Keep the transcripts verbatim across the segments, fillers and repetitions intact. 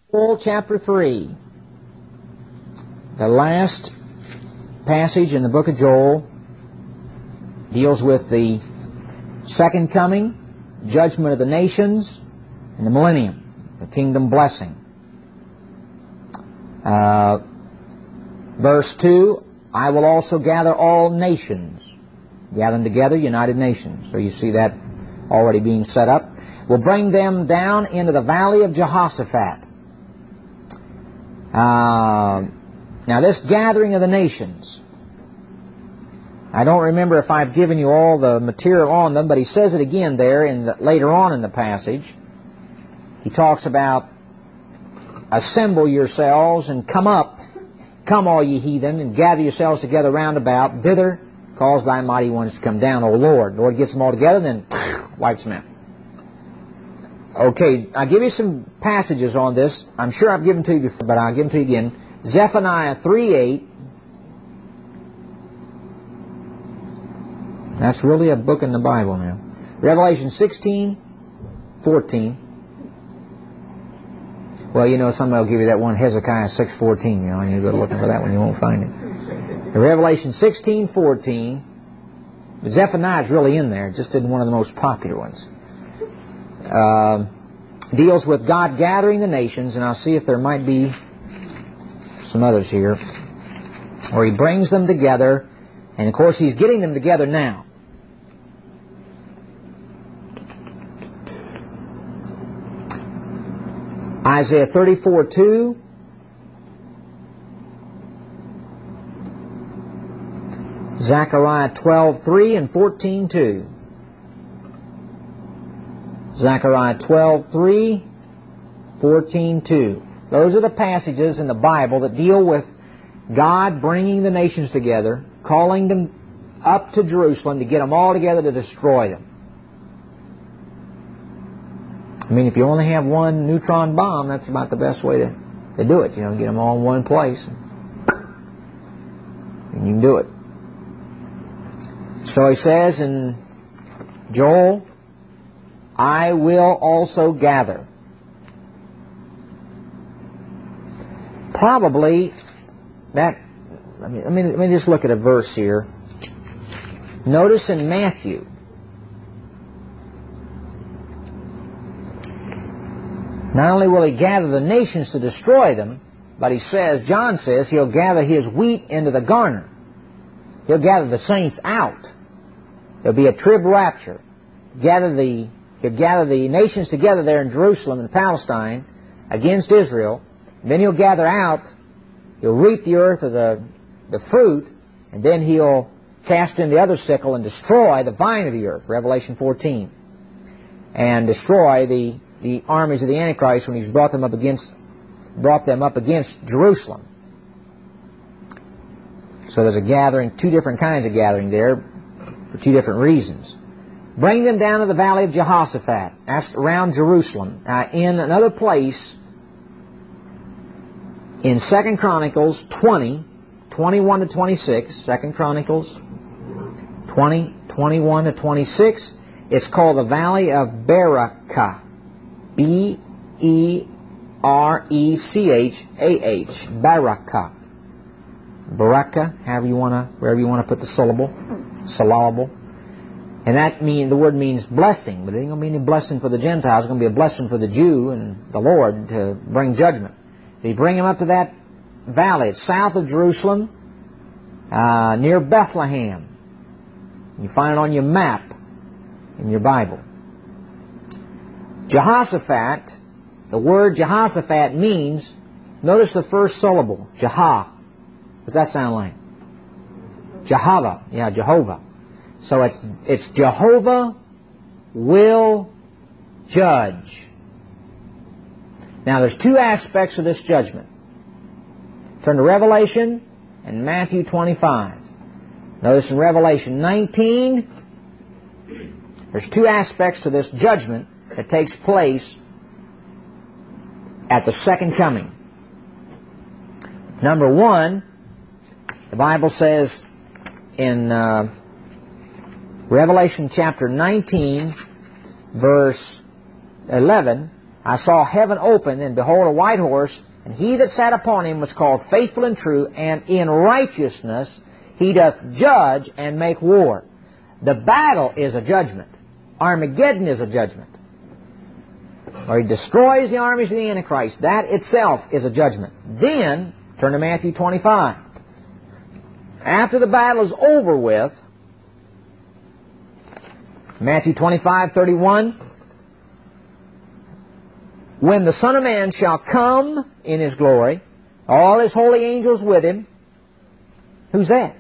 Joel chapter three. The last passage in the book of Joel deals with the second coming, judgment of the nations, and the millennium, the kingdom blessing. Uh, verse two, I will also gather all nations. Gather them together, United Nations. So you see that already being set up. Will bring them down into the valley of Jehoshaphat. Uh, now this gathering of the nations, I don't remember if I've given you all the material on them, but he says it again there in the, later on in the passage. He talks about assemble yourselves and come up, come all ye heathen, and gather yourselves together round about, thither cause thy mighty ones to come down, O Lord. The Lord gets them all together and then wipes them out. Okay, I'll give you some passages on this. I'm sure I've given to you before, but I'll give them to you again. Zephaniah three eight. That's really a book in the Bible now. Revelation sixteen fourteen. Well, you know, somebody will give you that one, Hezekiah six fourteen, you know, and you go looking for that one, you won't find it. Revelation sixteen fourteen. Zephaniah is really in there, just isn't one of the most popular ones. Uh, deals with God gathering the nations, and I'll see if there might be some others here, where He brings them together, and of course He's getting them together now. Isaiah thirty-four two. Zechariah twelve three and fourteen two. Zechariah twelve three, fourteen two. Those are the passages in the Bible that deal with God bringing the nations together, calling them up to Jerusalem to get them all together to destroy them. I mean, if you only have one neutron bomb, that's about the best way to, to do it. You know, get them all in one place, and you can do it. So he says in Joel, I will also gather. Probably that, let me, let me, let me just look at a verse here. Notice in Matthew, not only will He gather the nations to destroy them, but he says, John says, He'll gather His wheat into the garner. He'll gather the saints out. There'll be a trib rapture. Gather the He'll gather the nations together there in Jerusalem and Palestine against Israel. And then He'll gather out, He'll reap the earth of the, the fruit, and then He'll cast in the other sickle and destroy the vine of the earth, Revelation fourteen. And destroy the, the armies of the Antichrist when He's brought them up against brought them up against Jerusalem. So there's a gathering, two different kinds of gathering there for two different reasons. Bring them down to the valley of Jehoshaphat. That's around Jerusalem. Uh, in another place, in Second Chronicles twenty, twenty-one to twenty-six, Second Chronicles twenty, twenty-one to twenty-six, it's called the Valley of Berakah. B E R E C H A H. Berakah. Berakah, however you want to, wherever you want to put the syllable, syllable. And that mean the word means blessing, but it ain't going to be any blessing for the Gentiles. It's going to be a blessing for the Jew and the Lord to bring judgment. So you bring him up to that valley. It's south of Jerusalem, uh, near Bethlehem. You find it on your map in your Bible. Jehoshaphat, the word Jehoshaphat means, notice the first syllable, Jah. What's that sound like? Jehovah. Yeah, Jehovah. So it's it's Jehovah will judge. Now there's two aspects of this judgment. Turn to Revelation and Matthew twenty-five. Notice in Revelation nineteen, there's two aspects to this judgment that takes place at the second coming. Number one, the Bible says in uh, Revelation chapter nineteen, verse eleven, I saw heaven open, and behold, a white horse, and he that sat upon him was called Faithful and True, and in righteousness he doth judge and make war. The battle is a judgment. Armageddon is a judgment. Or he destroys the armies of the Antichrist. That itself is a judgment. Then, turn to Matthew twenty-five. After the battle is over with, Matthew twenty-five, thirty-one, when the Son of Man shall come in His glory, all His holy angels with Him, who's that?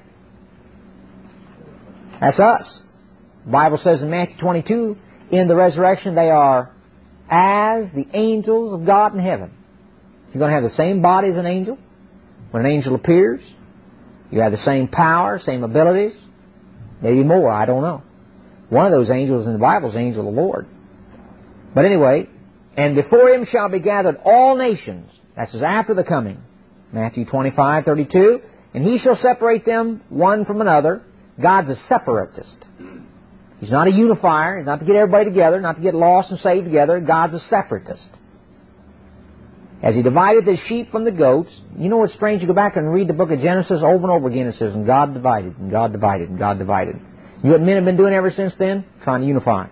That's us. The Bible says in Matthew twenty-two, in the resurrection they are as the angels of God in heaven. You're going to have the same body as an angel. When an angel appears, you have the same power, same abilities, maybe more, I don't know. One of those angels in the Bible is the angel of the Lord. But anyway, and before Him shall be gathered all nations. That says after the coming. Matthew twenty-five, thirty-two. And He shall separate them one from another. God's a separatist. He's not a unifier. He's not to get everybody together, not to get lost and saved together. God's a separatist. As He divided the sheep from the goats. You know what's strange? You go back and read the book of Genesis over and over again. It says, and God divided, and God divided, and God divided. You know what men have been doing ever since then? Trying to unify.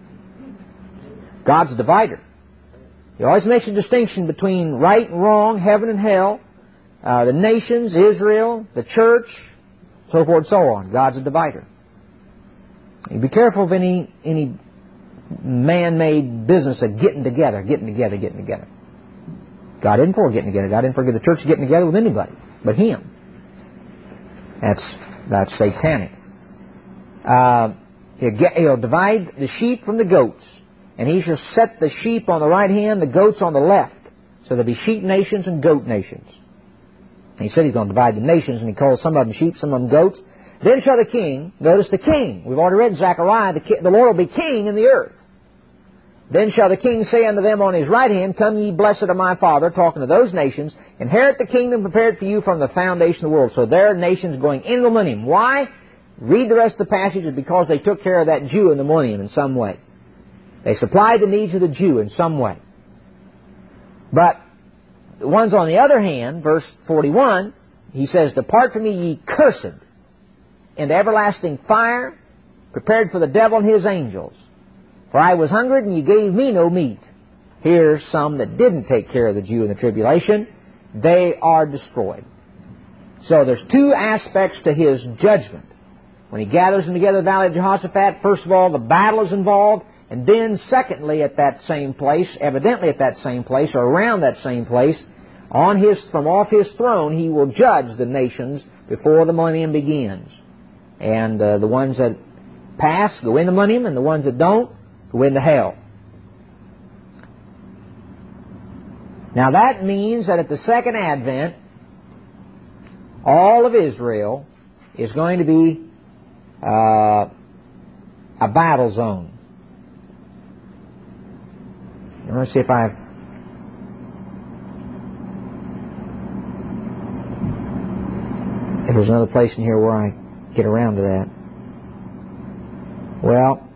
God's a divider. He always makes a distinction between right and wrong, heaven and hell, uh, the nations, Israel, the church, so forth and so on. God's a divider. You be careful of any any man-made business of getting together, getting together, getting together. God isn't for getting together. God didn't forget the church getting together with anybody but Him. That's that's satanic. Uh, he'll, get, he'll divide the sheep from the goats, and He shall set the sheep on the right hand, the goats on the left. So there'll be sheep nations and goat nations. And He said He's going to divide the nations, and He calls some of them sheep, some of them goats. Then shall the king, notice the king, we've already read in Zechariah, the, ki- the Lord will be king in the earth. Then shall the king say unto them on His right hand, come ye blessed of my Father, talking to those nations, inherit the kingdom prepared for you from the foundation of the world. So there are nations going into the millennium. Why? Read the rest of the passage. It's because they took care of that Jew in the millennium in some way. They supplied the needs of the Jew in some way. But the ones on the other hand, verse forty-one, He says, depart from me, ye cursed, into everlasting fire, prepared for the devil and his angels. For I was hungry, and ye gave me no meat. Here's some that didn't take care of the Jew in the tribulation. They are destroyed. So there's two aspects to His judgment. When He gathers them together in the valley of Jehoshaphat, first of all, the battle is involved. And then, secondly, at that same place, evidently at that same place, or around that same place, on his, from off His throne, He will judge the nations before the millennium begins. And uh, the ones that pass go into the millennium, and the ones that don't go into hell. Now that means that at the second advent, all of Israel is going to be uh, a battle zone. Let me see if I... If there's another place in here where I get around to that. Well,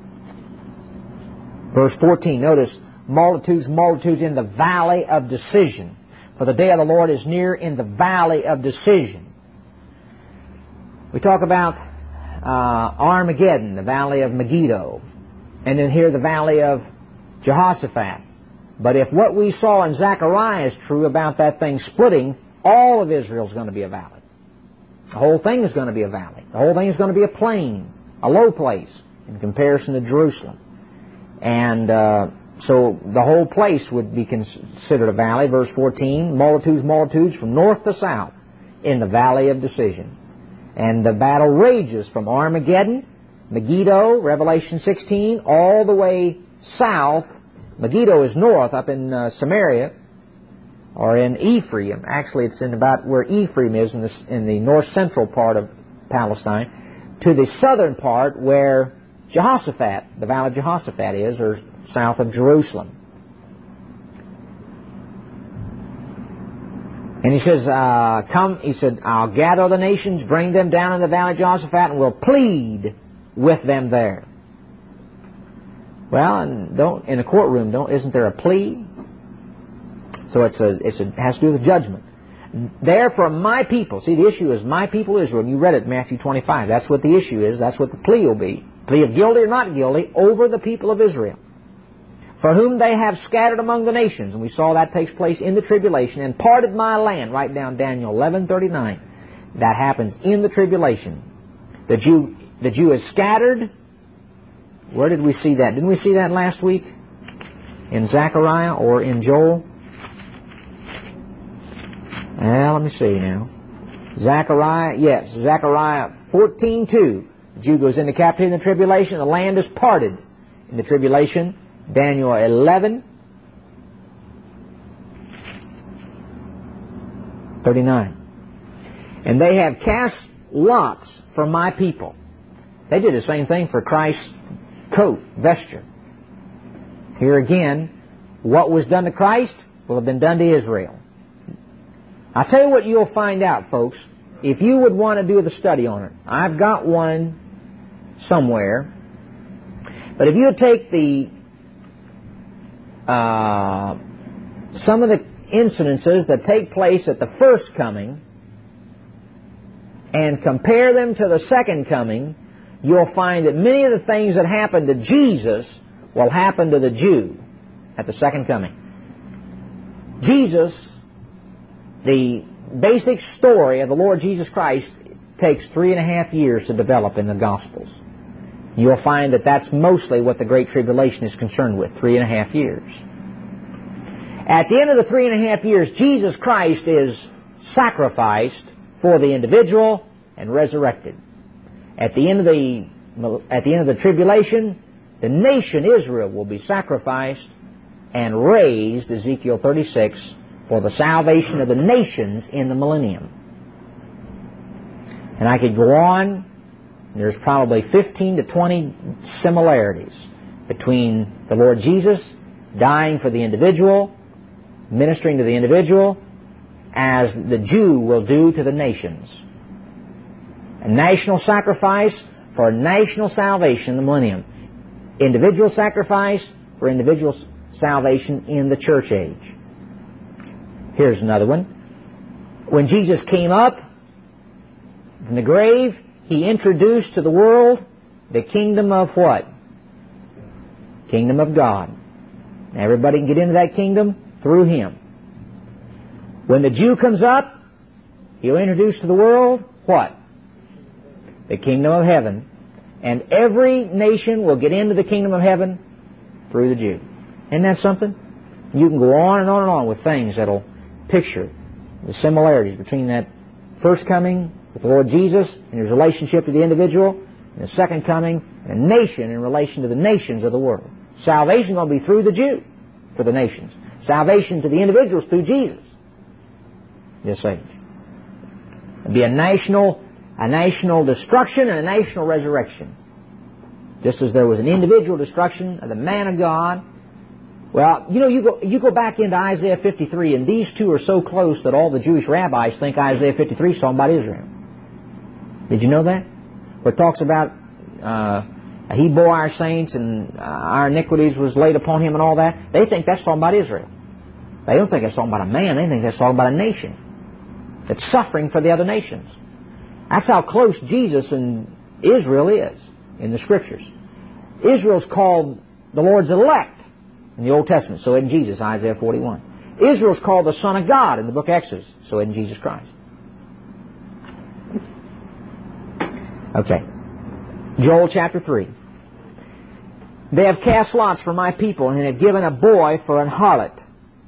verse fourteen, notice, multitudes, multitudes in the valley of decision. For the day of the Lord is near in the valley of decision. We talk about uh, Armageddon, the valley of Megiddo, and then here the valley of Jehoshaphat. But if what we saw in Zechariah is true about that thing splitting, all of Israel is going to be a valley. The whole thing is going to be a valley. The whole thing is going to be a plain, a low place in comparison to Jerusalem. And uh, so the whole place would be considered a valley. Verse fourteen, multitudes, multitudes from north to south in the valley of decision. And the battle rages from Armageddon, Megiddo, Revelation sixteen, all the way south. Megiddo is north, up in uh, Samaria, or in Ephraim. Actually, it's in about where Ephraim is in the, in the north-central part of Palestine, to the southern part where Jehoshaphat, the valley of Jehoshaphat is, or south of Jerusalem. And he says, uh, come, he said, I'll gather the nations, bring them down in the valley of Jehoshaphat, and will plead with them there. Well, and don't in a courtroom, don't isn't there a plea? So it's a, it's a, it has to do with judgment. Therefore, my people, see, the issue is my people Israel. You read it in Matthew twenty-five. That's what the issue is. That's what the plea will be. Plea of guilty or not guilty over the people of Israel, for whom they have scattered among the nations. And we saw that takes place in the tribulation. And parted my land. Write down Daniel eleven thirty-nine. That happens in the tribulation. The Jew, the Jew is scattered. Where did we see that? Didn't we see that last week? In Zechariah or in Joel? Well, let me see now. Zechariah, yes, Zechariah fourteen two. The Jew goes into captivity in the tribulation. The land is parted in the tribulation. Daniel eleven thirty-nine. And they have cast lots for my people. They did the same thing for Christ's coat, vesture. Here again, what was done to Christ will have been done to Israel. I'll tell you what you'll find out, folks, if you would want to do the study on it. I've got one somewhere. But if you take the uh, some of the incidences that take place at the first coming and compare them to the second coming, you'll find that many of the things that happened to Jesus will happen to the Jew at the second coming. Jesus, the basic story of the Lord Jesus Christ, takes three and a half years to develop in the Gospels. You'll find that that's mostly what the Great Tribulation is concerned with, three and a half years. At the end of the three and a half years, Jesus Christ is sacrificed for the individual and resurrected. At the end of the at the end of the tribulation, the nation Israel will be sacrificed and raised, Ezekiel thirty-six, for the salvation of the nations in the millennium. And I could go on. There's probably fifteen to twenty similarities between the Lord Jesus dying for the individual, ministering to the individual, as the Jew will do to the nations. A national sacrifice for national salvation in the millennium. Individual sacrifice for individual salvation in the church age. Here's another one. When Jesus came up from the grave, He introduced to the world the kingdom of what? Kingdom of God. Everybody can get into that kingdom through Him. When the Jew comes up, He'll introduce to the world what? The kingdom of heaven. And every nation will get into the kingdom of heaven through the Jew. Isn't that something? You can go on and on and on with things that'll picture the similarities between that first coming with the Lord Jesus and His relationship to the individual, and the second coming and a nation in relation to the nations of the world. Salvation will be through the Jew for the nations. Salvation to the individuals through Jesus. This age. It'll be a national, a national destruction and a national resurrection. Just as there was an individual destruction of the man of God. Well, you know, you go you go back into Isaiah fifty-three, and these two are so close that all the Jewish rabbis think Isaiah fifty-three is talking about Israel. Did you know that? Where it talks about uh, He bore our saints and uh, our iniquities was laid upon Him and all that. They think that's talking about Israel. They don't think it's talking about a man. They think that's talking about a nation that's suffering for the other nations. That's how close Jesus and Israel is in the Scriptures. Israel's called the Lord's elect in the Old Testament, so in Jesus, Isaiah forty-one. Israel's called the Son of God in the book of Exodus, so in Jesus Christ. Okay. Joel chapter three. They have cast lots for my people, and have given a boy for an harlot,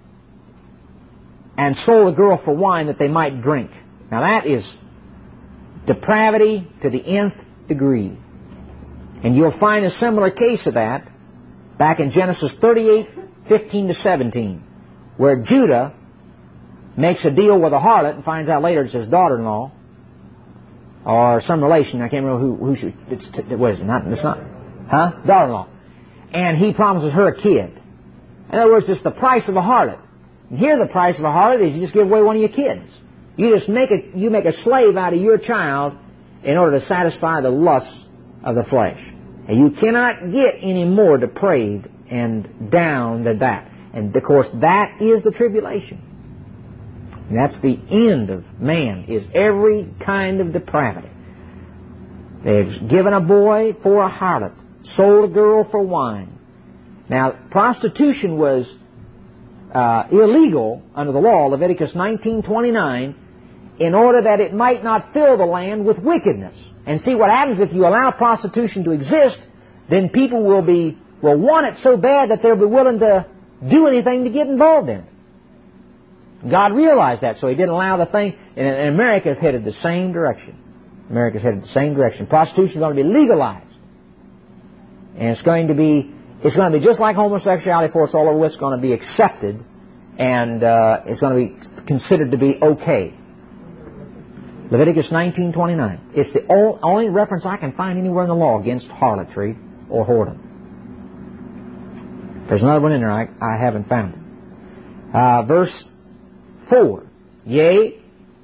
and sold a girl for wine that they might drink. Now that is depravity to the nth degree. And you'll find a similar case of that back in Genesis thirty-eight, fifteen to seventeen, where Judah makes a deal with a harlot and finds out later it's his daughter-in-law or some relation. I can't remember who, who she, it's, what is it? Not, it's not, huh? Daughter-in-law. And he promises her a kid. In other words, it's the price of a harlot. And here the price of a harlot is you just give away one of your kids. You just make a, you make a slave out of your child in order to satisfy the lusts of the flesh. And you cannot get any more depraved and down than that. And, of course, that is the tribulation. And that's the end of man, is every kind of depravity. They've given a boy for a harlot, sold a girl for wine. Now, prostitution was uh, illegal under the law, Leviticus nineteen twenty-nine, in order that it might not fill the land with wickedness. And see what happens if you allow prostitution to exist, then people will be will want it so bad that they'll be willing to do anything to get involved in it. God realized that, so He didn't allow the thing, and, and America's headed the same direction. America's headed the same direction. Prostitution is going to be legalized. And it's going to be, it's going to be just like homosexuality before it's all over with. It's going to be accepted, and uh, it's going to be considered to be okay. Leviticus nineteen twenty-nine. It's the only reference I can find anywhere in the law against harlotry or whoredom. There's another one in there I, I haven't found it. Uh, verse four. Yea.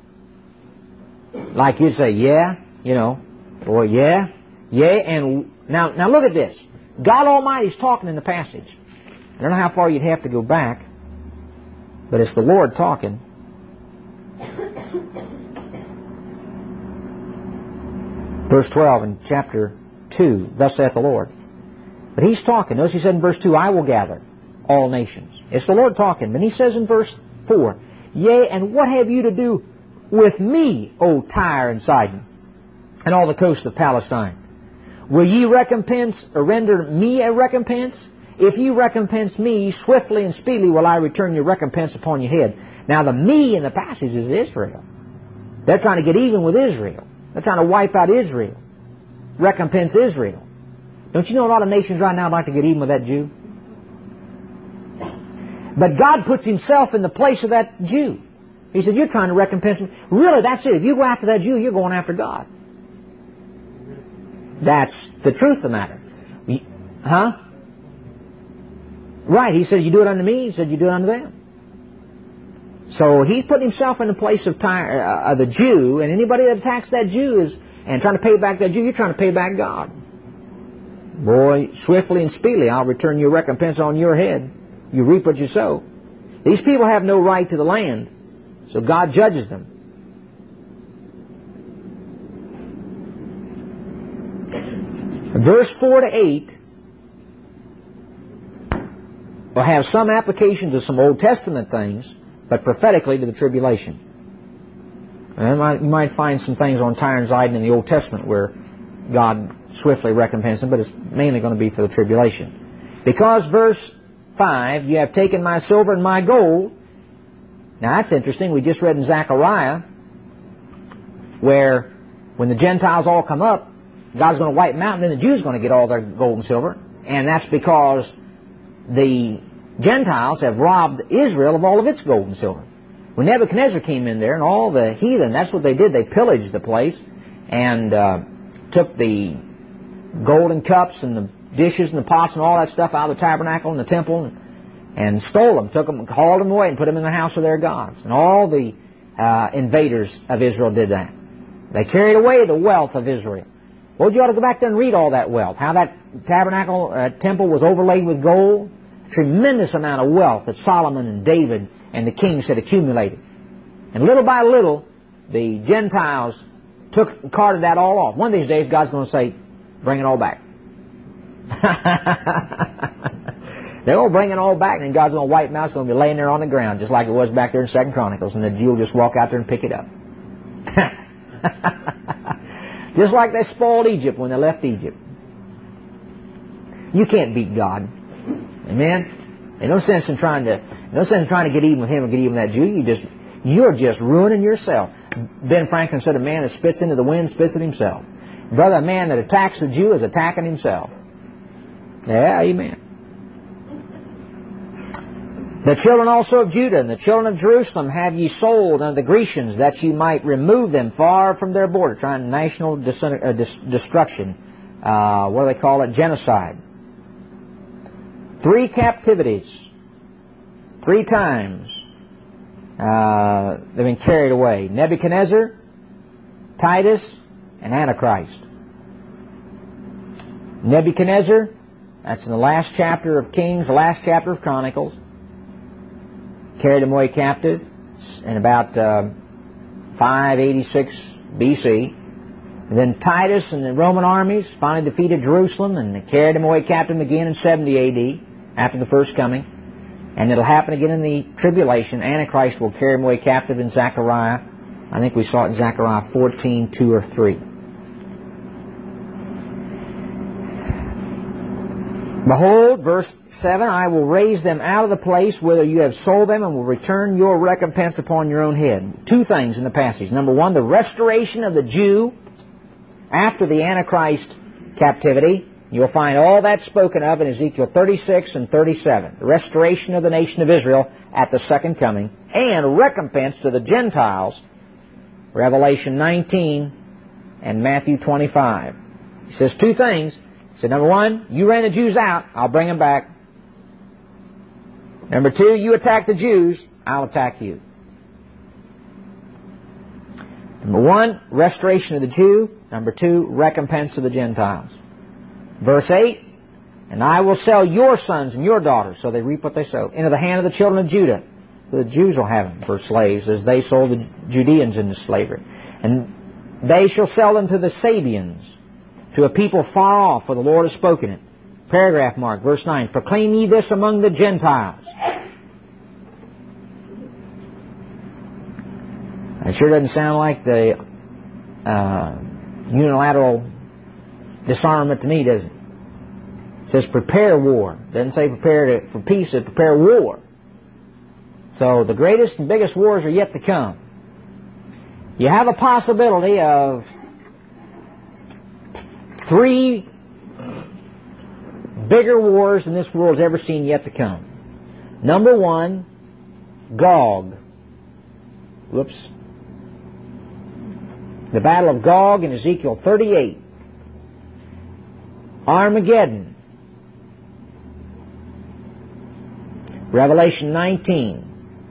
Like you say, yeah, you know, or yeah, yea, and now, now look at this. God Almighty's talking in the passage. I don't know how far you'd have to go back, but it's the Lord talking. Verse twelve in chapter two, thus saith the Lord. But He's talking. Notice He said in verse two, I will gather all nations. It's the Lord talking. Then He says in verse four, yea, and what have you to do with me, O Tyre and Sidon, and all the coast of Palestine? Will ye recompense, or render me a recompense? If you recompense me, swiftly and speedily will I return your recompense upon your head. Now the me in the passage is Israel. They're trying to get even with Israel. They're trying to wipe out Israel. Recompense Israel. Don't you know a lot of nations right now like to get even with that Jew? But God puts Himself in the place of that Jew. He said, you're trying to recompense me. Really, that's it. If you go after that Jew, you're going after God. That's the truth of the matter. Huh? Right. He said, you do it unto me. He said, you do it unto them. So He put Himself in the place of Tyre, uh, uh, the Jew, and anybody that attacks that Jew is, and trying to pay back that Jew, you're trying to pay back God. Boy, swiftly and speedily I'll return your recompense on your head. You reap what you sow. These people have no right to the land, so God judges them. Verse four to eight will have some application to some Old Testament things, but prophetically to the tribulation. And you might find some things on Tyre and Sidon in the Old Testament where God swiftly recompensed them, but it's mainly going to be for the tribulation. Because verse five, you have taken my silver and my gold. Now that's interesting. We just read in Zechariah where when the Gentiles all come up, God's going to wipe them out, and then the Jews are going to get all their gold and silver. And that's because the Gentiles have robbed Israel of all of its gold and silver. When Nebuchadnezzar came in there and all the heathen, that's what they did. They pillaged the place and uh, took the golden cups and the dishes and the pots and all that stuff out of the tabernacle and the temple and, and stole them, took them, hauled them away and put them in the house of their gods. And all the uh, invaders of Israel did that. They carried away the wealth of Israel. Well, you ought to go back there and read all that wealth. How that tabernacle, uh, temple was overlaid with gold. Tremendous amount of wealth that Solomon and David and the kings had accumulated. And little by little, the Gentiles took carted that all off. One of these days, God's going to say, bring it all back. They're going to bring it all back, and then God's going to wipe them out. It's going to be laying there on the ground, just like it was back there in Second Chronicles, and the Jew will just walk out there and pick it up. Just like they spoiled Egypt when they left Egypt. You can't beat God. Amen? There's no sense in trying to no sense in trying to get even with him or get even with that Jew. You just you're just ruining yourself. Ben Franklin said a man that spits into the wind spits at himself. Brother, a man that attacks the Jew is attacking himself. Yeah, amen. The children also of Judah and the children of Jerusalem have ye sold unto the Grecians, that ye might remove them far from their border, trying national dis- uh, dis- destruction. Uh, what do they call it? Genocide. Three captivities. Three times uh, they've been carried away. Nebuchadnezzar, Titus, and Antichrist. Nebuchadnezzar, that's in the last chapter of Kings, the last chapter of Chronicles. carried them away captive in about uh, five eighty-six B C. And then Titus and the Roman armies finally defeated Jerusalem, and they carried them away captive again in seventy A D after the first coming. And it'll happen again in the tribulation. Antichrist will carry them away captive in Zechariah. I think we saw it in Zechariah fourteen, two or three. Behold, verse seven, I will raise them out of the place whither you have sold them, and will return your recompense upon your own head. Two things in the passage. Number one, the restoration of the Jew after the Antichrist captivity. You'll find all that spoken of in Ezekiel thirty-six and thirty-seven. The restoration of the nation of Israel at the second coming, and recompense to the Gentiles, Revelation nineteen and Matthew twenty-five. He says two things. He said, number one, you ran the Jews out, I'll bring them back. Number two, you attack the Jews, I'll attack you. Number one, restoration of the Jew. Number two, recompense to the Gentiles. Verse eight, and I will sell your sons and your daughters, so they reap what they sow, into the hand of the children of Judah. So the Jews will have them for slaves, as they sold the Judeans into slavery. And they shall sell them to the Sabians, to a people far off, for the Lord has spoken it. Paragraph mark, verse nine, proclaim ye this among the Gentiles. It sure doesn't sound like the uh, unilateral disarmament to me, does it? It says prepare war. It doesn't say prepare to, for peace, it prepare war. So the greatest and biggest wars are yet to come. You have a possibility of three bigger wars than this world's ever seen yet to come. Number one, Gog. Whoops. The Battle of Gog in Ezekiel thirty-eight. Armageddon. Revelation nineteen.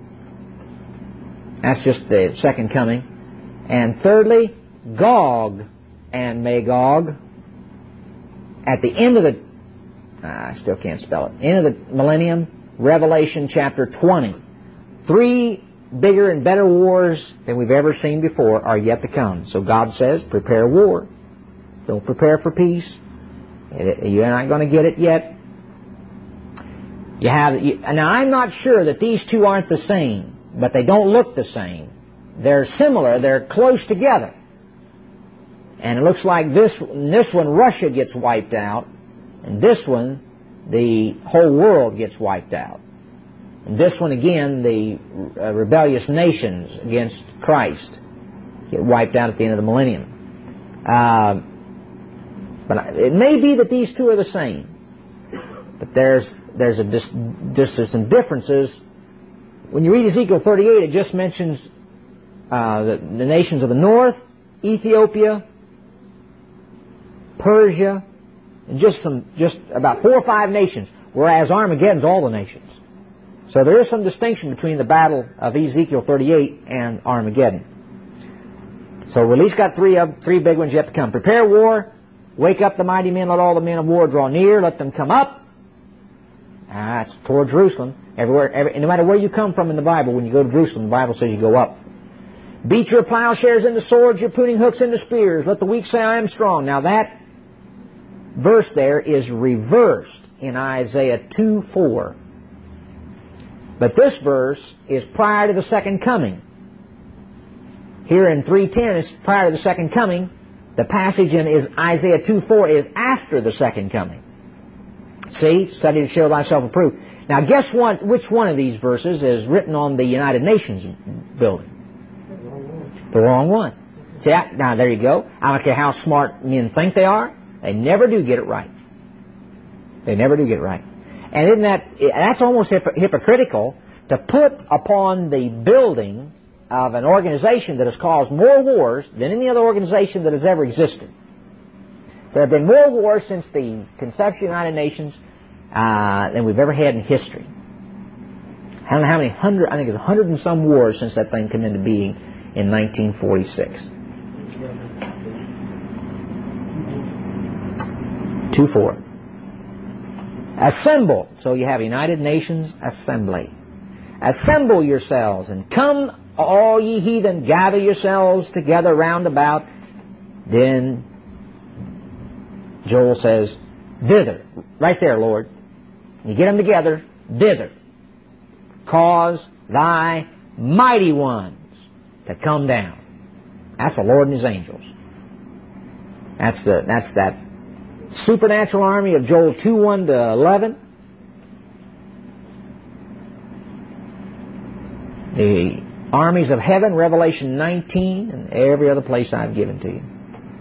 That's just the second coming. And thirdly, Gog and Magog. At the end of the, ah, I still can't spell it, end of the millennium, Revelation chapter twenty. Three bigger and better wars than we've ever seen before are yet to come. So God says, prepare war. Don't prepare for peace. You're not going to get it yet. You have, you, now I'm not sure that these two aren't the same, but they don't look the same. They're similar. They're close together. And it looks like this, this one, Russia gets wiped out. And this one, the whole world gets wiped out. And this one, again, the uh, rebellious nations against Christ get wiped out at the end of the millennium. Uh, but it may be that these two are the same. But there's, there's, a dis, just there's some differences. When you read Ezekiel thirty-eight, it just mentions uh, the, the nations of the north, Ethiopia, Persia, and just some, just about four or five nations, whereas Armageddon's all the nations. So there is some distinction between the battle of Ezekiel thirty-eight and Armageddon. So we at least got three of three big ones yet to come. Prepare war, wake up the mighty men, let all the men of war draw near, let them come up. Ah, it's toward Jerusalem. Everywhere, every, no matter where you come from in the Bible, when you go to Jerusalem, the Bible says you go up. Beat your plowshares into swords, your pruning hooks into spears. Let the weak say, I am strong. Now that verse there is reversed in Isaiah two four. But this verse is prior to the second coming. Here in three ten is prior to the second coming. The passage in is Isaiah two four is after the second coming. See? Study to show thyself approved. Now guess what? Which one of these verses is written on the United Nations building? The wrong one. See, now there you go. I don't care how smart men think they are. They never do get it right. They never do get it right. And isn't that, that's almost hypocritical to put upon the building of an organization that has caused more wars than any other organization that has ever existed. There have been more wars since the conception of the United Nations uh, than we've ever had in history. I don't know how many hundred, I think it's a hundred and some wars since that thing came into being in nineteen forty-six. two four. Assemble. So you have United Nations Assembly. assemble yourselves, and come, all ye heathen, gather yourselves together round about. Then Joel says, thither, right there, Lord. You get them together, thither. Cause thy mighty ones to come down. That's the Lord and His angels. That's the that's that supernatural army of Joel two, one to eleven. The armies of heaven, Revelation nineteen, and every other place I've given to you.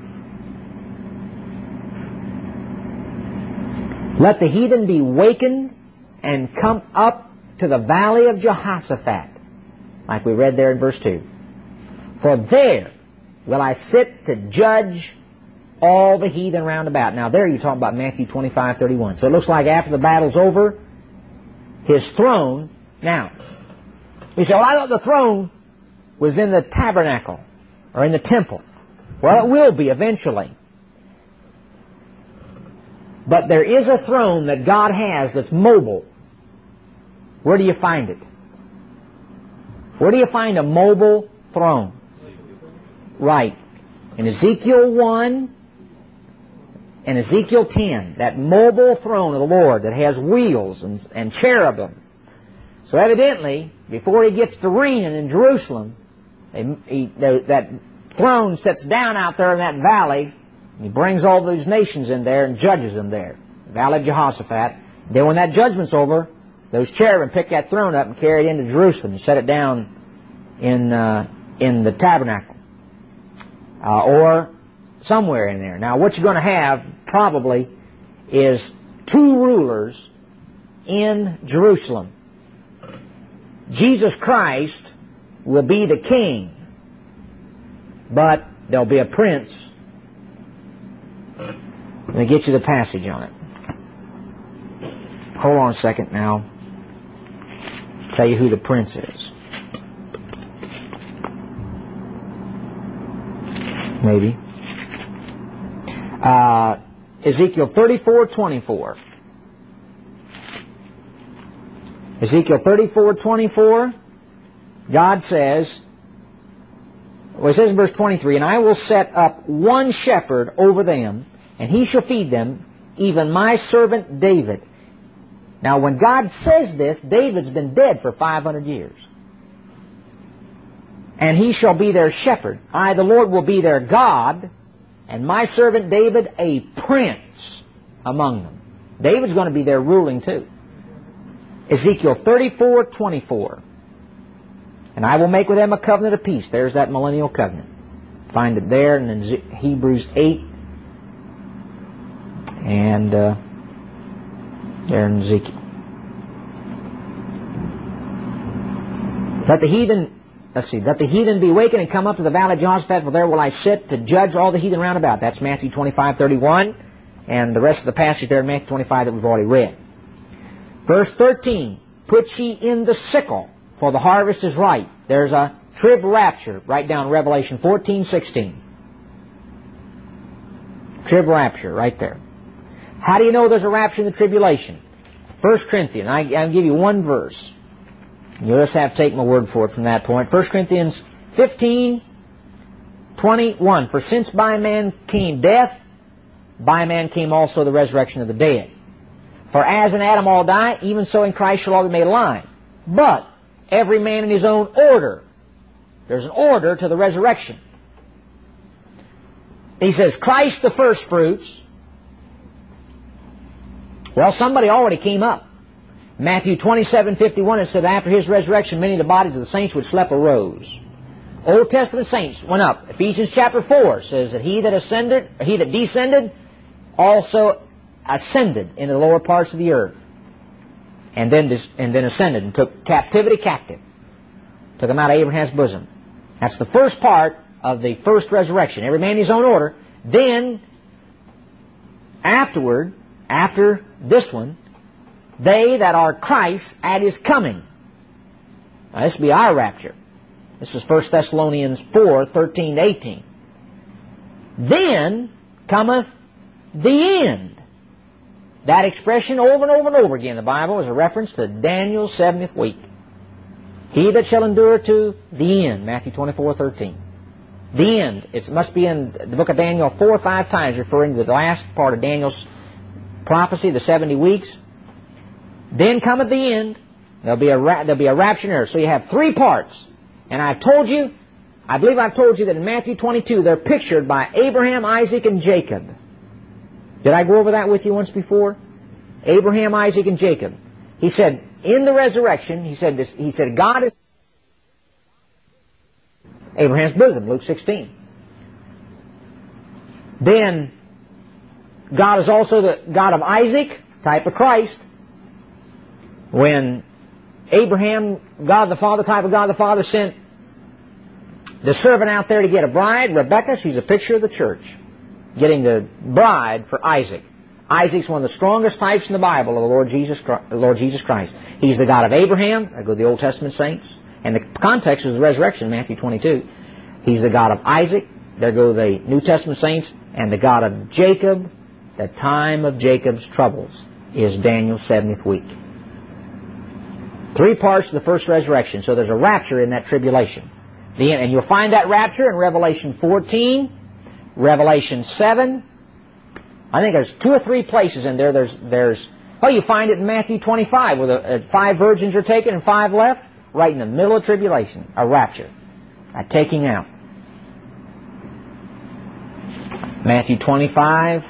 Let the heathen be wakened and come up to the valley of Jehoshaphat, like we read there in verse two. For there will I sit to judge all the heathen round about. Now there you're talking about Matthew twenty-five, thirty-one. So it looks like after the battle's over, His throne. Now, you say, well, I thought the throne was in the tabernacle or in the temple. Well, it will be eventually. But there is a throne that God has that's mobile. Where do you find it? Where do you find a mobile throne? Right. In Ezekiel one and Ezekiel ten, that mobile throne of the Lord that has wheels and, and cherubim. So evidently, before He gets to reigning in Jerusalem, he, he, that throne sits down out there in that valley. He brings all those nations in there and judges them there. The Valley of Jehoshaphat. Then when that judgment's over, those cherubim pick that throne up and carry it into Jerusalem and set it down in uh, in the tabernacle. Uh, or somewhere in there. Now what you're going to have probably is two rulers in Jerusalem. Jesus Christ will be the king, but there'll be a prince. Let me get you the passage on it. Hold on a second now. Tell you who the prince is. Maybe. Uh, Ezekiel thirty-four twenty-four. Ezekiel thirty-four twenty-four. God says, well, it says in verse twenty-three, and I will set up one shepherd over them, and he shall feed them, even my servant David. Now, when God says this, David's been dead for five hundred years. And he shall be their shepherd. I, the Lord, will be their God, and my servant David a prince among them. David's going to be there ruling too. Ezekiel thirty-four twenty-four. And I will make with them a covenant of peace. There's that millennial covenant. Find it there in Hebrews eight. And uh, there in Ezekiel. Let the heathen, let's see, let the heathen be awakened and come up to the valley of Jehoshaphat, for there will I sit to judge all the heathen round about. That's Matthew twenty-five thirty-one, and the rest of the passage there in Matthew twenty-five that we've already read. Verse thirteen, put ye in the sickle, for the harvest is ripe. There's a trib rapture, right down Revelation fourteen sixteen. Trib rapture, right there. How do you know there's a rapture in the tribulation? First Corinthians, I, I'll give you one verse. You'll just have to take my word for it from that point. First Corinthians fifteen twenty-one. For since by man came death, by man came also the resurrection of the dead. For as in Adam all die, even so in Christ shall all be made alive. But every man in his own order. There's an order to the resurrection. He says, Christ the first fruits. Well, somebody already came up. Matthew twenty-seven fifty-one, it said, after His resurrection, many of the bodies of the saints which slept arose. Old Testament saints went up. Ephesians chapter four says that he that ascended, or he that descended, also ascended into the lower parts of the earth. And then, and then ascended and took captivity captive. Took them out of Abraham's bosom. That's the first part of the first resurrection. Every man in his own order. Then, afterward, after this one, they that are Christ at His coming. Now, this will be our rapture. This is First Thessalonians four thirteen to eighteen. Then cometh the end. That expression over and over and over again in the Bible is a reference to Daniel's seventieth week. He that shall endure to the end, Matthew twenty-four thirteen. The end. It must be in the book of Daniel four or five times, referring to the last part of Daniel's prophecy, the seventy weeks. Then cometh the end. There'll be a ra- there'll be a rapture there. So you have three parts. And I've told you, I believe I've told you that in Matthew twenty-two, they're pictured by Abraham, Isaac, and Jacob. Did I go over that with you once before? Abraham, Isaac, and Jacob. He said, in the resurrection, he said, this, he said, God is Abraham's bosom, Luke sixteen. Then, God is also the God of Isaac, type of Christ. When Abraham, God the Father, type of God the Father, sent the servant out there to get a bride, Rebekah, she's a picture of the church, getting the bride for Isaac. Isaac's one of the strongest types in the Bible of the Lord Jesus Christ. The Lord Jesus Christ. He's the God of Abraham, I go to the Old Testament saints, and the context is the resurrection, Matthew twenty-two. He's the God of Isaac, there go the New Testament saints, and the God of Jacob. The time of Jacob's troubles is Daniel's seventieth week. Three parts of the first resurrection. So there's a rapture in that tribulation. The end. And you'll find that rapture in Revelation fourteen, Revelation seven. I think there's two or three places in there. There's, there's well, you find it in Matthew twenty-five, where the uh, five virgins are taken and five left, right in the middle of tribulation, a rapture, a taking out. Matthew twenty-five,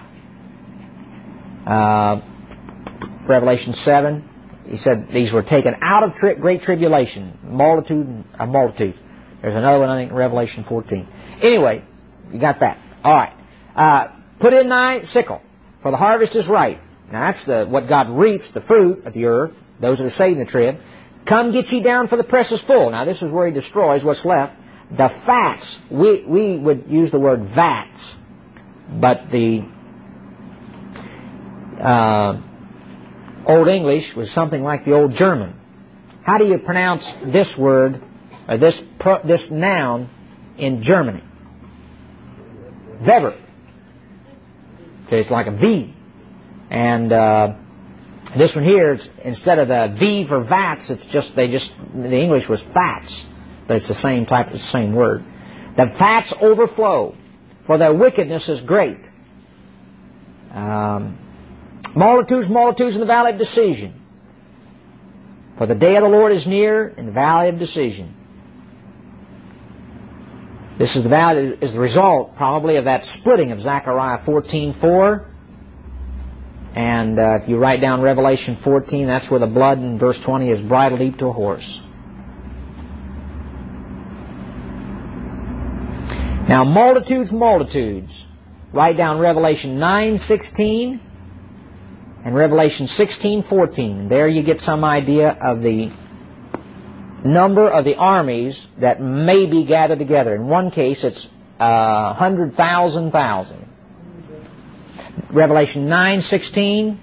uh, Revelation seven. He said these were taken out of tri- great tribulation, multitude of multitudes. There's another one, I think, in Revelation fourteen. Anyway, you got that. All right. Uh, put in thy sickle, for the harvest is ripe. Now that's the what God reaps, the fruit of the earth, those that are saved in the trib. Come get ye down, for the press is full. Now this is where he destroys what's left. The fats, we, we would use the word vats, but the uh, Old English was something like the Old German. How do you pronounce this word, or this pro, this noun in Germany? Weber. So it's like a V. And uh, this one here, is, instead of the V for vats, it's just, they just, the English was fats. But it's the same type, the same word. The fats overflow, for their wickedness is great. Um, multitudes, multitudes in the valley of decision. For the day of the Lord is near in the valley of decision. This is the valley, is the result probably of that splitting of Zechariah fourteen four. And uh, if you write down Revelation fourteen, that's where the blood in verse twenty is bridle leap to a horse. Now, multitudes, multitudes. Write down Revelation nine sixteen and Revelation sixteen fourteen. There you get some idea of the number of the armies that may be gathered together. In one case, it's uh, one hundred thousand thousand. Revelation nine sixteen.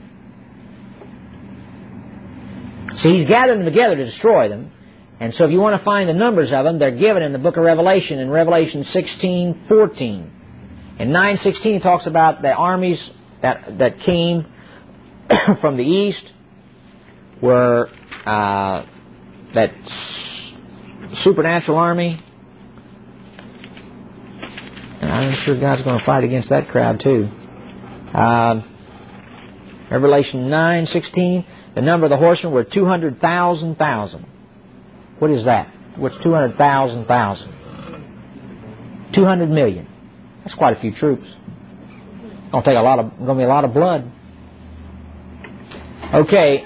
See, he's gathered them together to destroy them. And so if you want to find the numbers of them, they're given in the book of Revelation, in Revelation sixteen fourteen. In nine sixteen, it talks about the armies that, that came from the east, were uh, that supernatural army. And I'm sure God's going to fight against that crowd too. Uh, Revelation nine sixteen, the number of the horsemen were two hundred thousand thousand. What is that? What's two hundred thousand thousand? two hundred million. That's quite a few troops. It's going to take a lot of, going to be a lot of blood. Okay.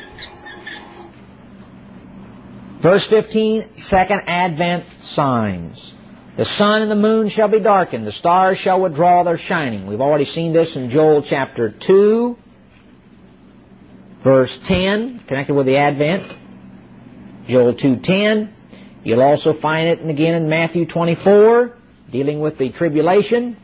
Verse fifteen, second advent signs. The sun and the moon shall be darkened. The stars shall withdraw their shining. We've already seen this in Joel chapter two, verse ten, connected with the advent. Joel two ten. You'll also find it again in Matthew twenty-four, dealing with the tribulation.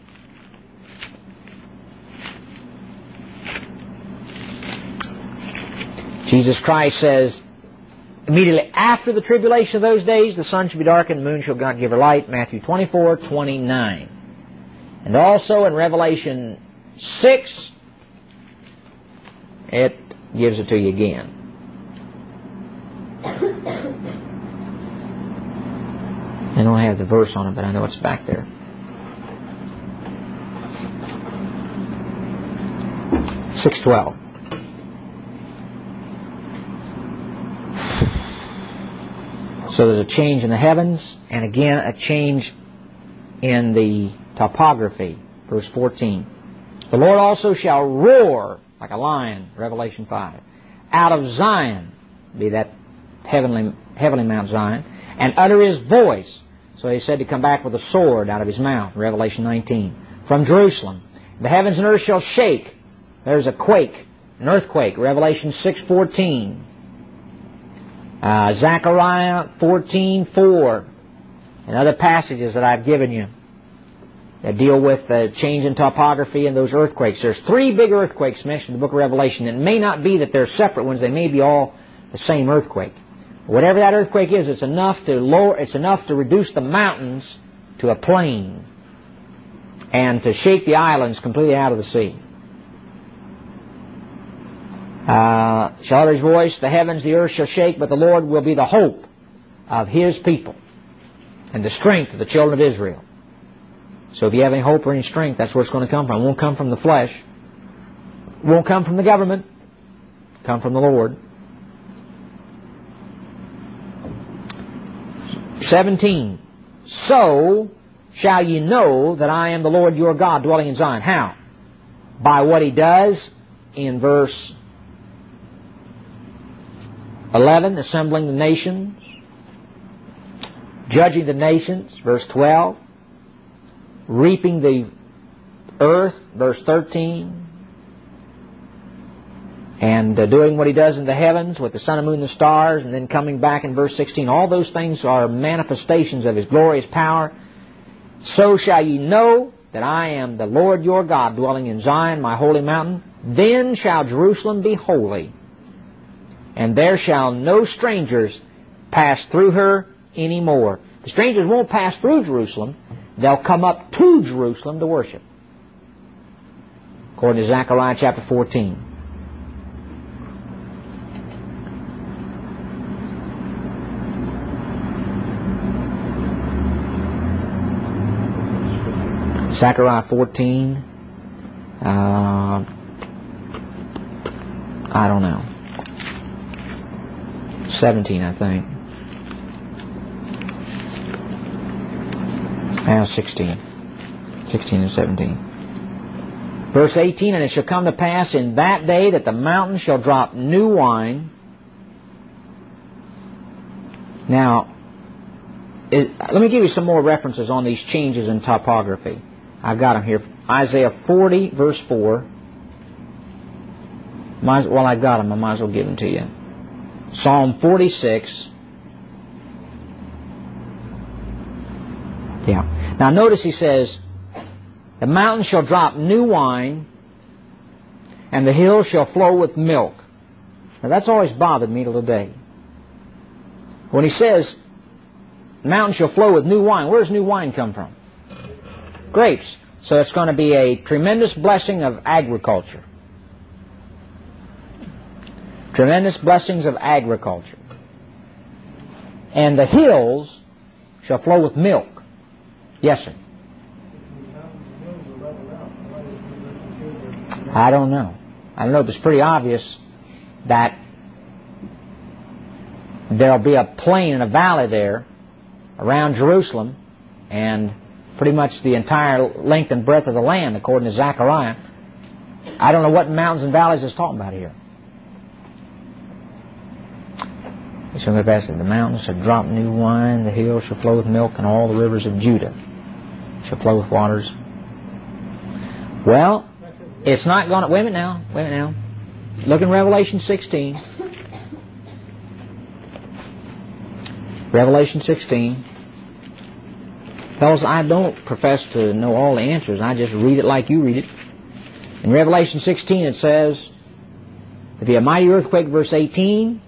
Jesus Christ says, immediately after the tribulation of those days, the sun shall be darkened, the moon shall not give her light. Matthew twenty-four twenty-nine. And also in Revelation six, it gives it to you again. I don't have the verse on it, but I know it's back there. six twelve. So there's a change in the heavens, and again a change in the topography. Verse fourteen. The Lord also shall roar like a lion, Revelation five, out of Zion, be that heavenly, heavenly Mount Zion, and utter his voice. So he said to come back with a sword out of his mouth, Revelation nineteen. From Jerusalem, the heavens and earth shall shake. There's a quake, an earthquake, Revelation six fourteen. Uh, Zechariah fourteen four, and other passages that I've given you that deal with the change in topography and those earthquakes. There's three big earthquakes mentioned in the book of Revelation. It may not be that they're separate ones; they may be all the same earthquake. Whatever that earthquake is, it's enough to lower. It's enough to reduce the mountains to a plain and to shake the islands completely out of the sea. Uh, shall utter his voice, the heavens, the earth shall shake, but the Lord will be the hope of his people and the strength of the children of Israel. So if you have any hope or any strength, that's where it's going to come from. It won't come from the flesh. It won't come from the government. It'll come from the Lord. seventeen. So shall ye know that I am the Lord your God, dwelling in Zion. How? By what he does in verse eleven, assembling the nations, judging the nations, verse twelve, reaping the earth, verse thirteen, and uh, doing what he does in the heavens with the sun and moon and the stars, and then coming back in verse sixteen. All those things are manifestations of his glorious power. So shall ye know that I am the Lord your God, dwelling in Zion, my holy mountain. Then shall Jerusalem be holy, and there shall no strangers pass through her any more. The strangers won't pass through Jerusalem. They'll come up to Jerusalem to worship, according to Zechariah chapter fourteen. Zechariah fourteen, uh, I don't know, seventeen, I think. Now sixteen. sixteen and seventeen. Verse eighteen, and it shall come to pass in that day that the mountains shall drop new wine. Now, it, let me give you some more references on these changes in topography. I've got them here. Isaiah forty, verse four. Might, well, I've got them. I might as well give them to you. Psalm forty-six. Yeah. Now notice he says, the mountains shall drop new wine, and the hills shall flow with milk. Now that's always bothered me till today. When he says, mountains shall flow with new wine, where does new wine come from? Grapes. So it's going to be a tremendous blessing of agriculture. Tremendous blessings of agriculture. And the hills shall flow with milk. Yes, sir. I don't know. I don't know, but it's pretty obvious that there'll be a plain and a valley there around Jerusalem, and pretty much the entire length and breadth of the land, according to Zechariah. I don't know what mountains and valleys it's talking about here. It's going to pass that the mountains shall drop new wine, the hills shall flow with milk, and all the rivers of Judah shall flow with waters. Well, it's not going to... Wait a minute now. Wait a minute now. Look in Revelation sixteen. Revelation sixteen. Fellas, I don't profess to know all the answers. I just read it like you read it. In Revelation sixteen it says, there'll be a mighty earthquake, verse eighteen.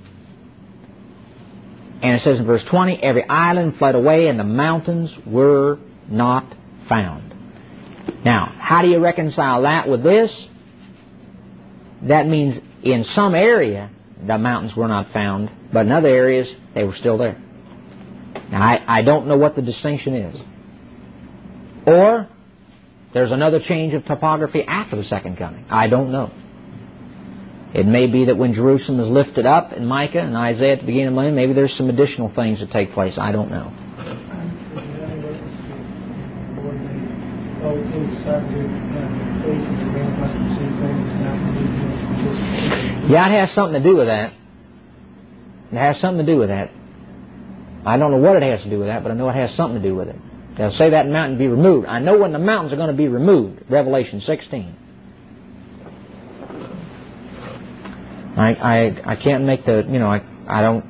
And it says in verse twenty, every island fled away and the mountains were not found. Now, how do you reconcile that with this? That means in some area the mountains were not found, but in other areas they were still there. Now, I, I don't know what the distinction is. Or there's another change of topography after the second coming. I don't know. It may be that when Jerusalem is lifted up in Micah and Isaiah at the beginning of the millennium, maybe there's some additional things that take place. I don't know. Yeah, it has something to do with that. It has something to do with that. I don't know what it has to do with that, but I know it has something to do with it. They'll say that mountain be removed. I know when the mountains are going to be removed. Revelation sixteen. I, I, I can't make the, you know, I, I don't.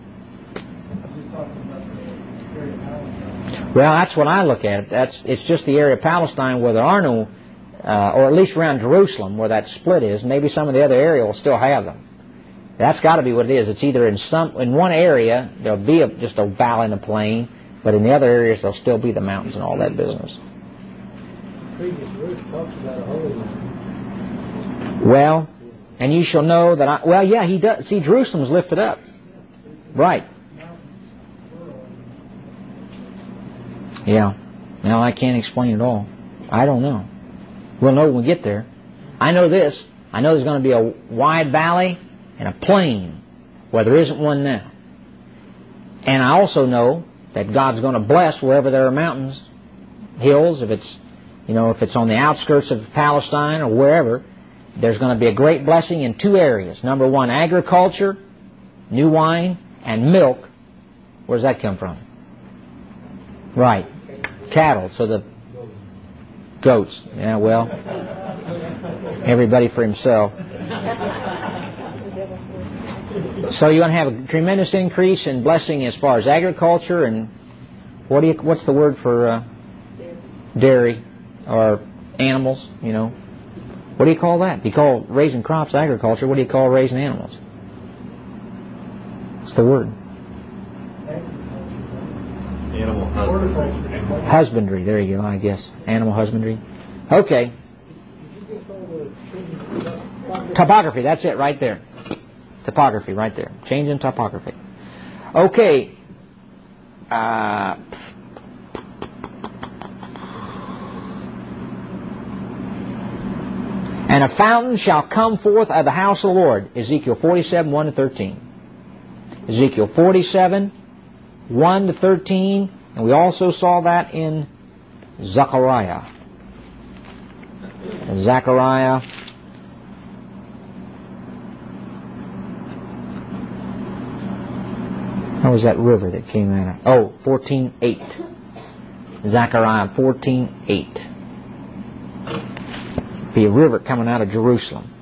Well, that's what I look at. That's, it's just the area of Palestine where there are no, uh, or at least around Jerusalem where that split is. Maybe some of the other area will still have them. That's got to be what it is. It's either in some, in one area there'll be a, just a valley and a plain, but in the other areas there'll still be the mountains and all that business. Previous verse talks about a holy land. Well, and you shall know that I... Well, yeah, he does. See, Jerusalem's lifted up. Right. Yeah. Now, I can't explain it all. I don't know. We'll know when we get there. I know this. I know there's going to be a wide valley and a plain where there isn't one now. And I also know that God's going to bless wherever there are mountains, hills, if it's, you know, if it's on the outskirts of Palestine or wherever. There's going to be a great blessing in two areas. Number one, agriculture, new wine, and milk. Where does that come from? Right. Cattle. So the goats. Yeah, well, everybody for himself. So you're going to have a tremendous increase in blessing as far as agriculture and what do you, what's the word for uh, dairy or animals, you know? What do you call that? You call raising crops agriculture. What do you call raising animals? What's the word? Animal husbandry. Husbandry. There you go, I guess. Animal husbandry. Okay. Topography. That's it right there. Topography right there. Change in topography. Okay. Uh... And a fountain shall come forth out of the house of the Lord. Ezekiel forty-seven, one to thirteen. Ezekiel forty-seven, one to thirteen. And we also saw that in Zechariah. Zechariah. How was that river that came out of? Oh, fourteen, eight. Zechariah fourteen, eight. Be a river coming out of Jerusalem.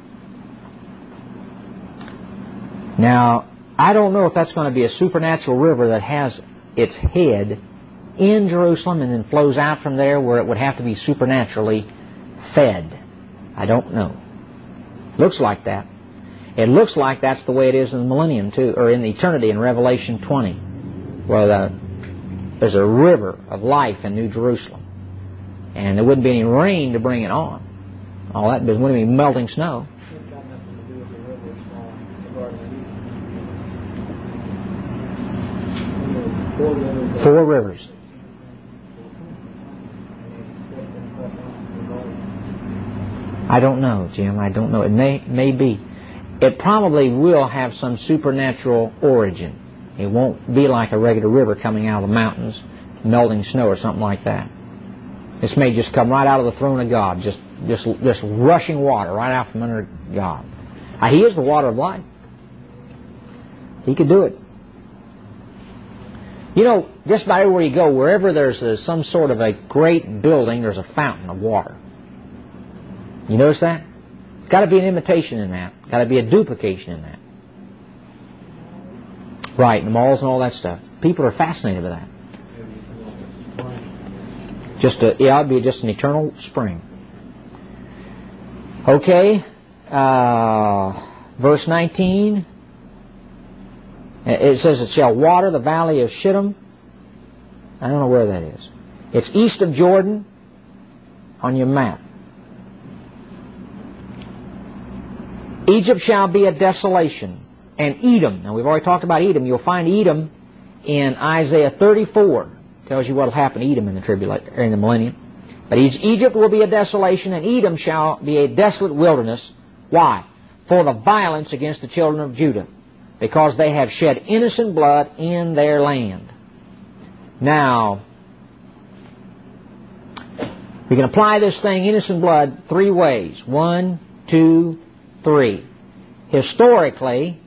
Now, I don't know if that's going to be a supernatural river that has its head in Jerusalem and then flows out from there where it would have to be supernaturally fed. I don't know. Looks like that. It looks like that's the way it is in the millennium too, or in the eternity in Revelation twenty, where the, there's a river of life in New Jerusalem. And there wouldn't be any rain to bring it on. All that wouldn't be melting snow. Four rivers. I don't know, Jim. I don't know. It may may be. It probably will have some supernatural origin. It won't be like a regular river coming out of the mountains, melting snow or something like that. This may just come right out of the throne of God, just just just rushing water right out from under God. Now, He is the water of life. He could do it. You know, just about everywhere you go, wherever there's a, some sort of a great building, there's a fountain of water. You notice that? Got to be an imitation in that. Got to be a duplication in that. Right, the malls and all that stuff. People are fascinated with that. Just a, yeah, it'd be just an eternal spring. Okay, uh, verse nineteen. It says it shall water the valley of Shittim. I don't know where that is. It's east of Jordan on your map. Egypt shall be a desolation. And Edom, now we've already talked about Edom. You'll find Edom in Isaiah thirty-four. Tells you what will happen to Edom in the tribulation, or in the millennium. But Egypt will be a desolation, and Edom shall be a desolate wilderness. Why? For the violence against the children of Judah, because they have shed innocent blood in their land. Now, we can apply this thing, innocent blood, three ways. One, two, three. Historically,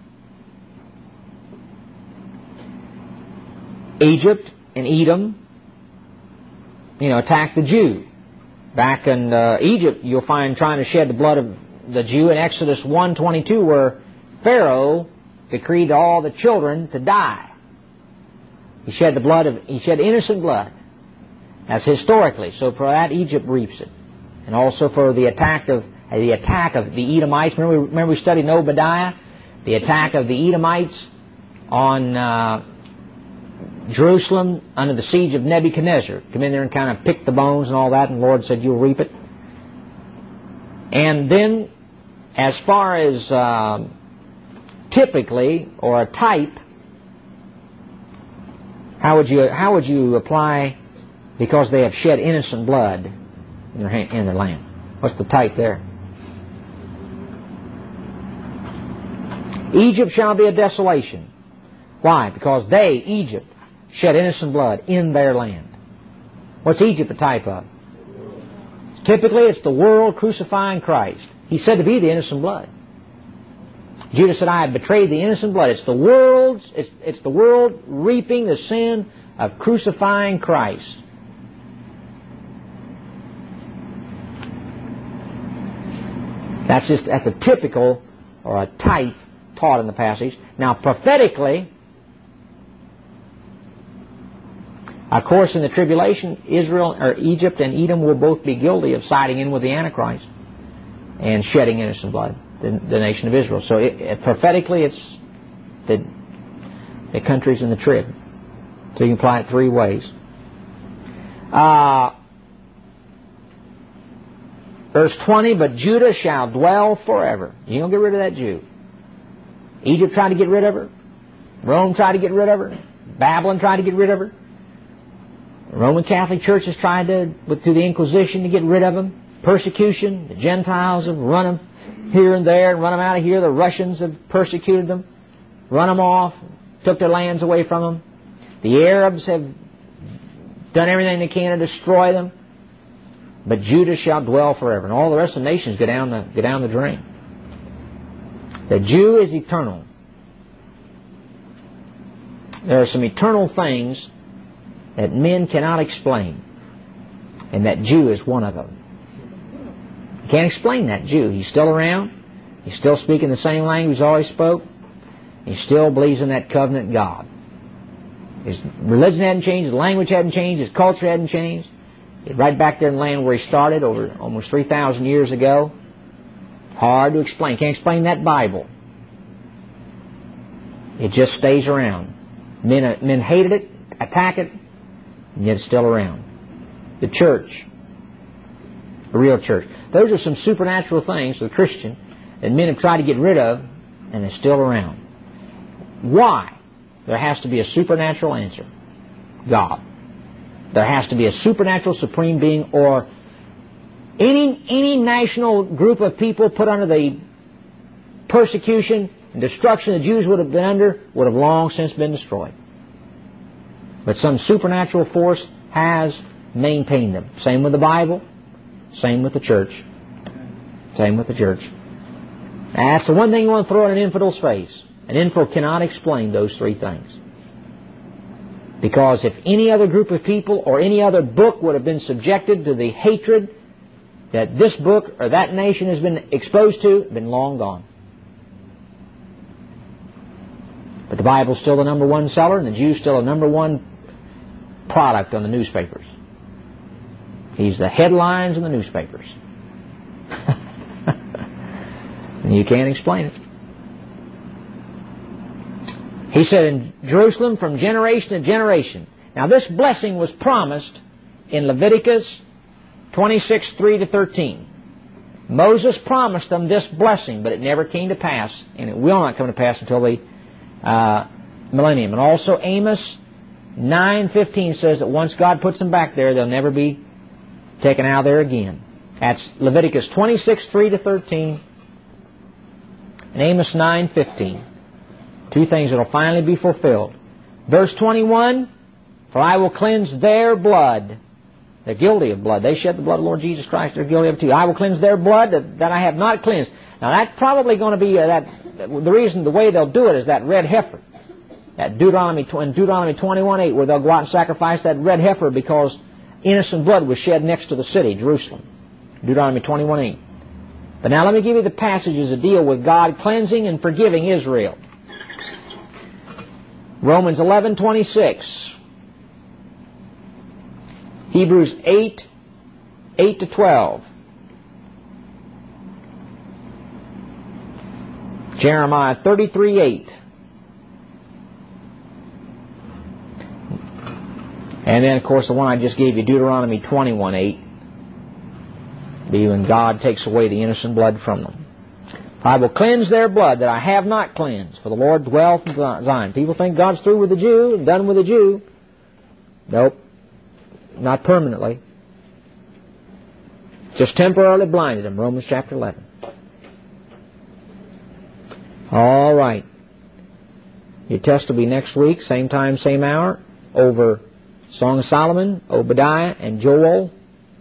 Egypt and Edom, you know, attacked the Jew. Back in uh, Egypt, you'll find trying to shed the blood of the Jew in Exodus one twenty-two, where Pharaoh decreed all the children to die. He shed the blood of, he shed innocent blood. That's historically. So for that, Egypt reaps it. And also for the attack of uh, the attack of the Edomites. Remember, remember we studied in Obadiah? The attack of the Edomites on uh, Jerusalem under the siege of Nebuchadnezzar. Come in there and kind of pick the bones and all that, and the Lord said, you'll reap it. And then, as far as uh, typically, or a type, how would you how would you apply, because they have shed innocent blood in their, in their land? What's the type there? Egypt shall be a desolation. Why? Because they, Egypt, shed innocent blood in their land. What's Egypt a type of? Typically, it's the world crucifying Christ. He's said to be the innocent blood. Judas said, I have betrayed the innocent blood. It's the world's, it's, it's the world reaping the sin of crucifying Christ. That's just, that's a typical or a type taught in the passage. Now, prophetically, of course, in the tribulation, Israel or Egypt and Edom will both be guilty of siding in with the Antichrist and shedding innocent blood, the, the nation of Israel. So it, it, prophetically, it's the, the countries in the trib. So you can apply it three ways. Uh, verse twenty, but Judah shall dwell forever. You don't get rid of that Jew. Egypt tried to get rid of her. Rome tried to get rid of her. Babylon tried to get rid of her. The Roman Catholic Church has tried to, through the Inquisition, to get rid of them. Persecution. The Gentiles have run them here and there and run them out of here. The Russians have persecuted them, run them off, took their lands away from them. The Arabs have done everything they can to destroy them. But Judah shall dwell forever. And all the rest of the nations go down the, go down the drain. The Jew is eternal. There are some eternal things that men cannot explain. And that Jew is one of them. You can't explain that Jew. He's still around. He's still speaking the same language he's always spoke. He still believes in that covenant God. His religion hadn't changed. His language hadn't changed. His culture hadn't changed. He's right back there in the land where he started over almost three thousand years ago. Hard to explain. Can't explain that Bible. It just stays around. Men, uh, men hated it, attack it, and yet it's still around. The church, the real church. Those are some supernatural things for the Christian that men have tried to get rid of, and they're still around. Why? There has to be a supernatural answer. God. There has to be a supernatural supreme being, or any any national group of people put under the persecution and destruction the Jews would have been under would have long since been destroyed. But some supernatural force has maintained them. Same with the Bible. Same with the church. Same with the church. That's the one thing you want to throw in an infidel's face. An infidel cannot explain those three things. Because if any other group of people or any other book would have been subjected to the hatred that this book or that nation has been exposed to, been long gone. But the Bible's still the number one seller, and the Jew's still the number one product on the newspapers. He's the headlines in the newspapers. And you can't explain it. He said in Jerusalem from generation to generation. Now this blessing was promised in Leviticus twenty-six, three to thirteen. Moses promised them this blessing, but it never came to pass, and it will not come to pass until the uh, millennium. And also Amos nine fifteen says that once God puts them back there, they'll never be taken out of there again. That's Leviticus twenty-six, three to thirteen, and Amos nine fifteen. Two things that will finally be fulfilled. Verse twenty-one, for I will cleanse their blood. They're guilty of blood. They shed the blood of the Lord Jesus Christ. They're guilty of it too. I will cleanse their blood that, that I have not cleansed. Now that's probably going to be uh, that. The reason, the way they'll do it is that red heifer. That Deuteronomy, in Deuteronomy twenty-one eight, where they'll go out and sacrifice that red heifer because innocent blood was shed next to the city, Jerusalem. Deuteronomy twenty-one eight. But now let me give you the passages that deal with God cleansing and forgiving Israel. Romans eleven twenty-six. Hebrews eight, eight to twelve. Jeremiah thirty-three eight. And then, of course, the one I just gave you, Deuteronomy twenty-one eight. When God takes away the innocent blood from them. I will cleanse their blood that I have not cleansed, for the Lord dwelleth in Zion. People think God's through with the Jew and done with the Jew. Nope. Not permanently. Just temporarily blinded them. Romans chapter eleven. All right. Your test will be next week, same time, same hour, over Song of Solomon, Obadiah, and Joel.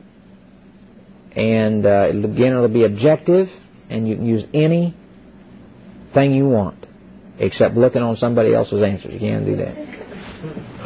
And uh, again, it'll be objective, and you can use anything you want, except looking on somebody else's answers. You can't do that.